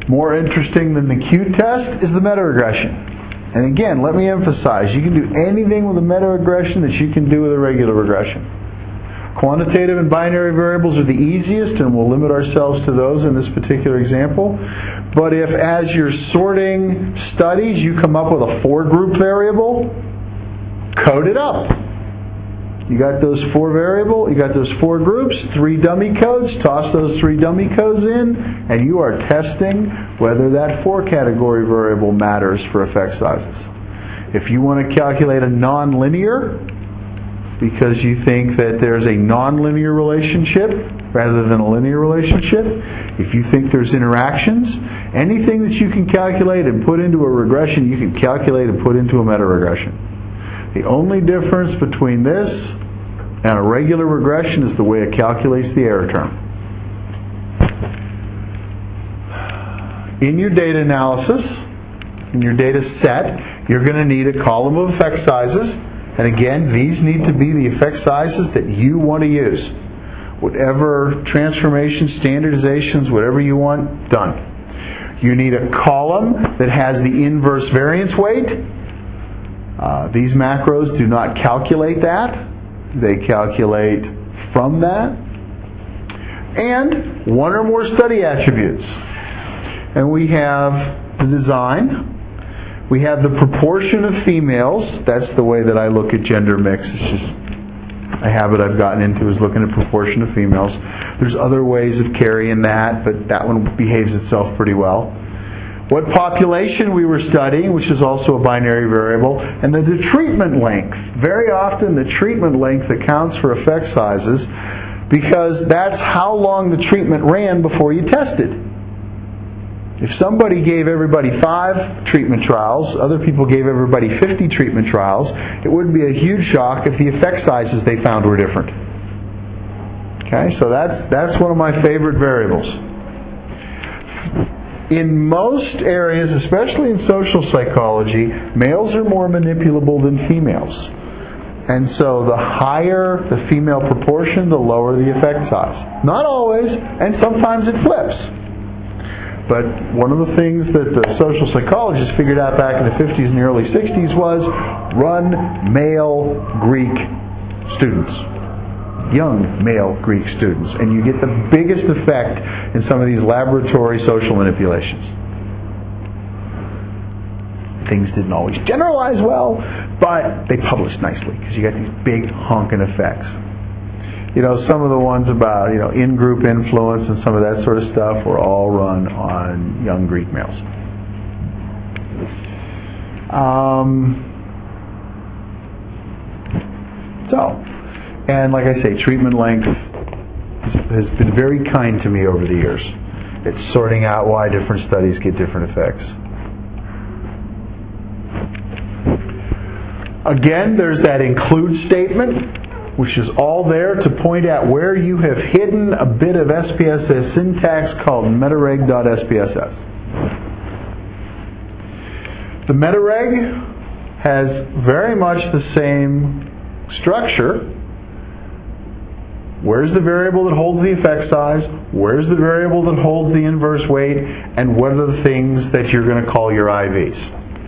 More interesting than the Q-test is the meta-regression. And again, let me emphasize, you can do anything with a meta-regression that you can do with a regular regression. Quantitative and binary variables are the easiest, and we'll limit ourselves to those in this particular example. But if, as you're sorting studies, you come up with a 4-group variable, code it up. You got those 4 groups, 3 dummy codes, toss those 3 dummy codes in, and you are testing whether that 4-category variable matters for effect sizes. If you want to calculate a nonlinear, because you think that there's a nonlinear relationship rather than a linear relationship, if you think there's interactions, anything that you can calculate and put into a regression, you can calculate and put into a meta-regression. The only difference between this and a regular regression is the way it calculates the error term. In your data analysis, in your data set, you're going to need a column of effect sizes. And again, these need to be the effect sizes that you want to use. Whatever transformations, standardizations, whatever you want, done. You need a column that has the inverse variance weight. These macros do not calculate that. They calculate from that. And 1 or more study attributes. And we have the design. We have the proportion of females. That's the way that I look at gender mix. It's just a habit I've gotten into, is looking at proportion of females. There's other ways of carrying that, but that one behaves itself pretty well. What population we were studying, which is also a binary variable, and then the treatment length. Very often the treatment length accounts for effect sizes because that's how long the treatment ran before you tested. If somebody gave everybody 5 treatment trials, other people gave everybody 50 treatment trials, it wouldn't be a huge shock if the effect sizes they found were different. Okay, so that's one of my favorite variables. In most areas, especially in social psychology, males are more manipulable than females. And so the higher the female proportion, the lower the effect size. Not always, and sometimes it flips. But one of the things that the social psychologists figured out back in the 50s and the early 60s was run male Greek students. Young male Greek students. And you get the biggest effect in some of these laboratory social manipulations. Things didn't always generalize well, but they published nicely because you got these big honking effects. You know, some of the ones about, in-group influence and some of that sort of stuff were all run on young Greek males. And like I say, treatment length has been very kind to me over the years. It's sorting out why different studies get different effects. Again, there's that include statement, which is all there to point out where you have hidden a bit of SPSS syntax called metareg.spss. The metareg has very much the same structure. Where's the variable that holds the effect size? Where's the variable that holds the inverse weight? And what are the things that you're going to call your IVs?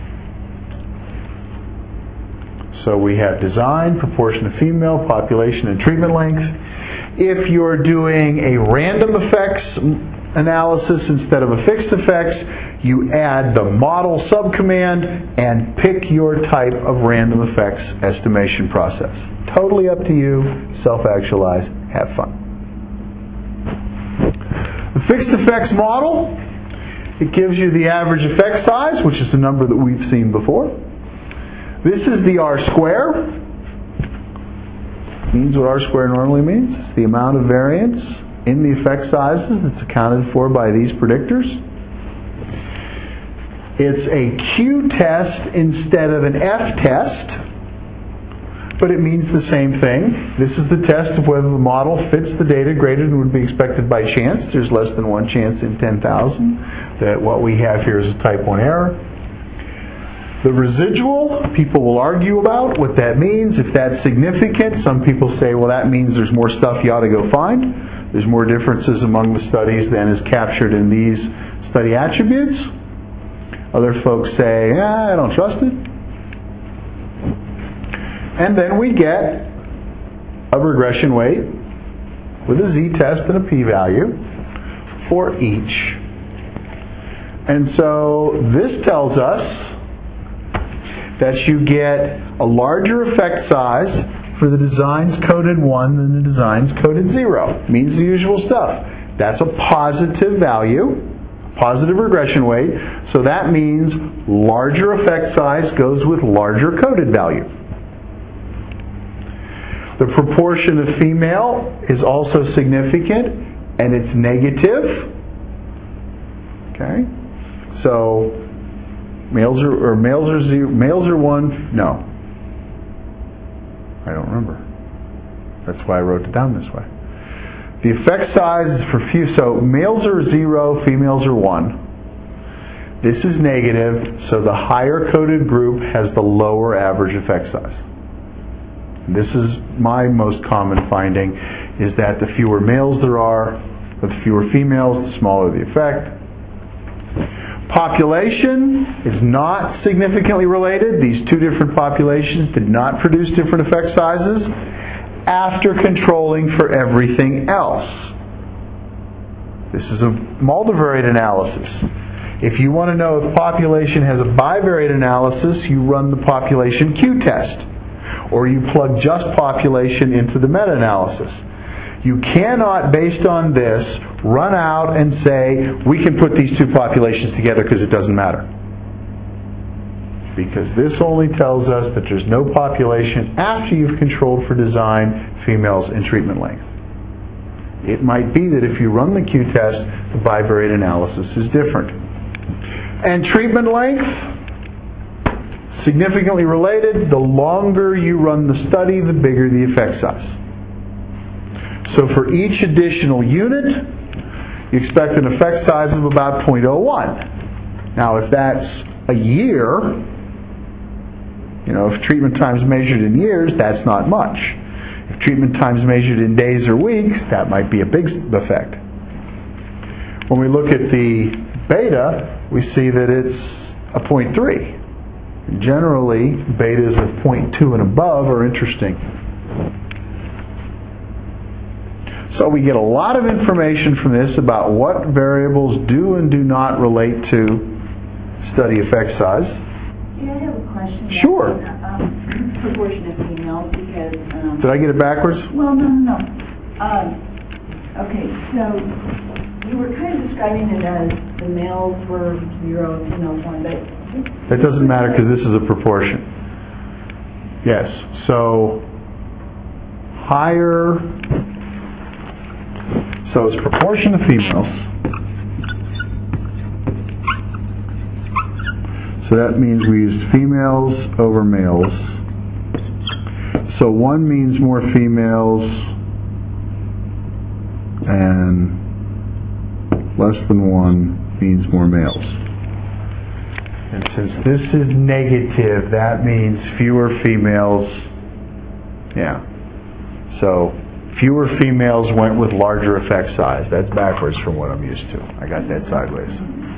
So we have design, proportion of female, population, and treatment length. If you're doing a random effects analysis instead of a fixed effects, you add the model subcommand and pick your type of random effects estimation process. Totally up to you. Self-actualize. Have fun. The fixed effects model, it gives you the average effect size, which is the number that we've seen before. This is the R-square. Means what R-square normally means. It's the amount of variance in the effect sizes that's accounted for by these predictors. It's a Q-test instead of an F-test, but it means the same thing. This is the test of whether the model fits the data greater than would be expected by chance. There's less than 1 chance in 10,000 that what we have here is a type 1 error. The residual, people will argue about what that means, if that's significant. Some people say, well, that means there's more stuff you ought to go find. There's more differences among the studies than is captured in these study attributes. Other folks say, I don't trust it. And then we get a regression weight with a z-test and a p-value for each. And so this tells us that you get a larger effect size for the designs coded 1 than the designs coded 0. Means the usual stuff. That's a positive value, positive regression weight, so that means larger effect size goes with larger coded value. The proportion of female is also significant, and it's negative. Okay? So males are 1? No. I don't remember. That's why I wrote it down this way. The effect size is for few, so males are 0, females are 1. This is negative, so the higher coded group has the lower average effect size. This is my most common finding, is that the fewer males there are, the fewer females, the smaller the effect. Population is not significantly related. These two different populations did not produce different effect sizes after controlling for everything else. This is a multivariate analysis. If you want to know if population has a bivariate analysis, you run the population Q-test, or you plug just population into the meta-analysis. You cannot, based on this, run out and say, we can put these two populations together because it doesn't matter. Because this only tells us that there's no population after you've controlled for design, females, and treatment length. It might be that if you run the Q-test, the bivariate analysis is different. And treatment length, significantly related. The longer you run the study, the bigger the effect size. So for each additional unit, you expect an effect size of about 0.01. Now if that's a year, if treatment time's measured in years, that's not much. If treatment time's measured in days or weeks, that might be a big effect. When we look at the beta, we see that it's a 0.3. Generally, betas of 0.2 and above are interesting. So we get a lot of information from this about what variables do and do not relate to study effect size. Yeah, I have a question. Sure. Proportion of females, because... Did I get it backwards? Well, no. Okay, so you were kind of describing it as the males were 0, females 1, but... That doesn't matter because this is a proportion. Yes, so higher... So it's proportion of females. So that means we used females over males. So 1 means more females and less than 1 means more males. And since this is negative, that means fewer females. Yeah. So fewer females went with larger effect size. That's backwards from what I'm used to. I got that sideways.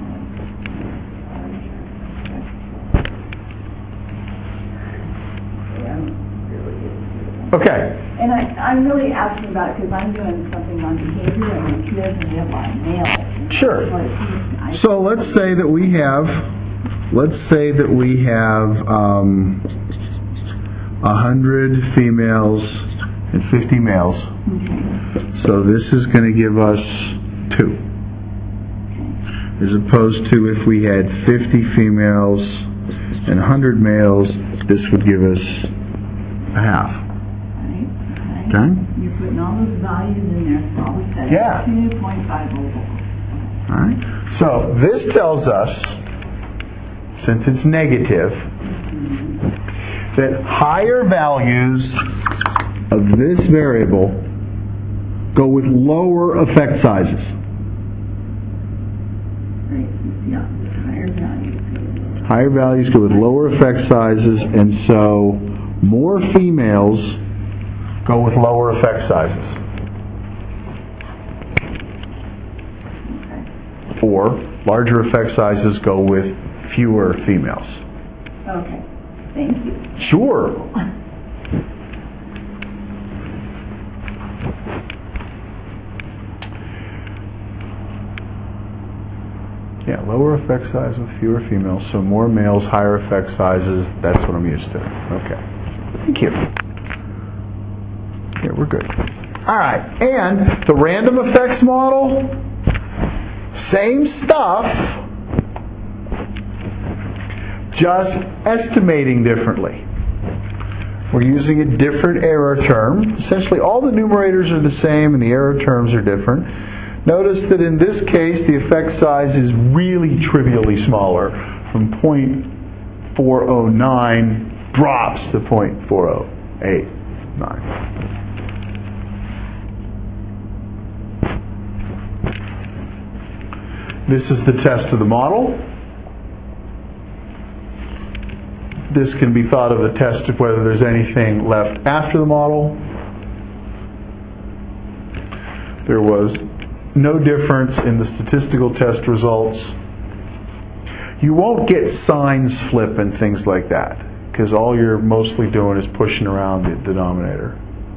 Okay. And I'm really asking about it because I'm doing something on behavior and kids, and we have a lot of males. Sure. So let's say that we have 100 females and 50 males. Okay. So this is going to give us 2. As opposed to if we had 50 females and 100 males, this would give us a half. Okay. You're putting all those values in there, so all of a sudden, yeah. 2.5 oval. All right. So this tells us, since it's negative, that higher values of this variable go with lower effect sizes. Right. Yeah. Higher values go with lower effect sizes, and so more females go with lower effect sizes. Or Larger effect sizes go with fewer females. Okay, thank you. Sure. Yeah, lower effect size with fewer females, so more males, higher effect sizes. That's what I'm used to. Okay. Thank you. Yeah, we're good. All right, and the random effects model, same stuff, just estimating differently. We're using a different error term. Essentially, all the numerators are the same and the error terms are different. Notice that in this case, the effect size is really trivially smaller. From 0.409 drops to 0.4089. This is the test of the model. This can be thought of a test of whether there's anything left after the model. There was no difference in the statistical test results. You won't get signs flip and things like that, because all you're mostly doing is pushing around the denominator.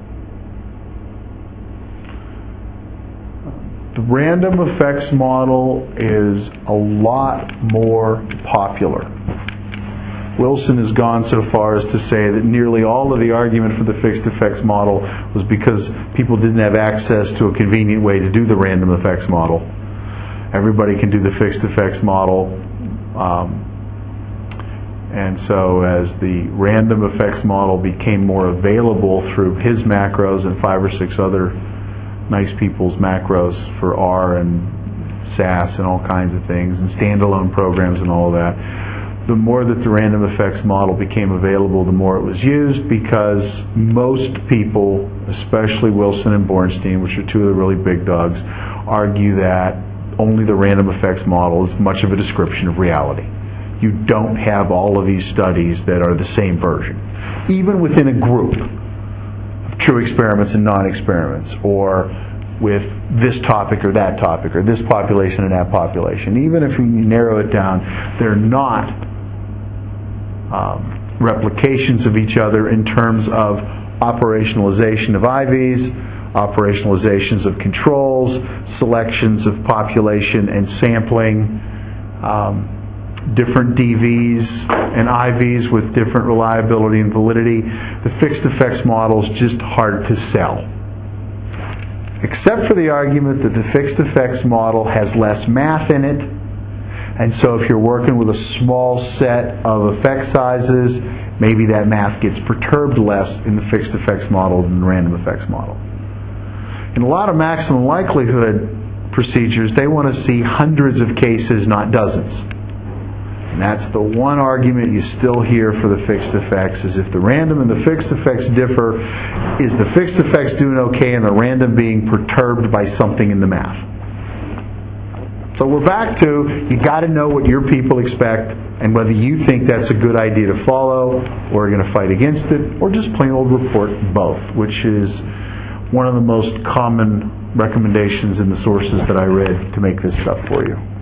The random effects model is a lot more popular. Wilson has gone so far as to say that nearly all of the argument for the fixed effects model was because people didn't have access to a convenient way to do the random effects model. Everybody can do the fixed effects model. And so as the random effects model became more available through his macros and 5 or 6 other nice people's macros for R and SAS and all kinds of things, and standalone programs and all of that, the more that the random effects model became available, the more it was used, because most people, especially Wilson and Bornstein, which are two of the really big dogs, argue that only the random effects model is much of a description of reality. You don't have all of these studies that are the same version. Even within a group of true experiments and non-experiments, or with this topic or that topic, or this population and that population, even if you narrow it down, they're not replications of each other in terms of operationalization of IVs, operationalizations of controls, selections of population and sampling, different DVs and IVs with different reliability and validity. The fixed effects model is just hard to sell. Except for the argument that the fixed effects model has less math in it, and so if you're working with a small set of effect sizes, maybe that math gets perturbed less in the fixed effects model than the random effects model. In a lot of maximum likelihood procedures, they want to see hundreds of cases, not dozens. And that's the one argument you still hear for the fixed effects, is if the random and the fixed effects differ, is the fixed effects doing okay and the random being perturbed by something in the math? So we're back to, you got to know what your people expect and whether you think that's a good idea to follow, or are going to fight against it, or just plain old report both, which is one of the most common recommendations in the sources that I read to make this stuff for you.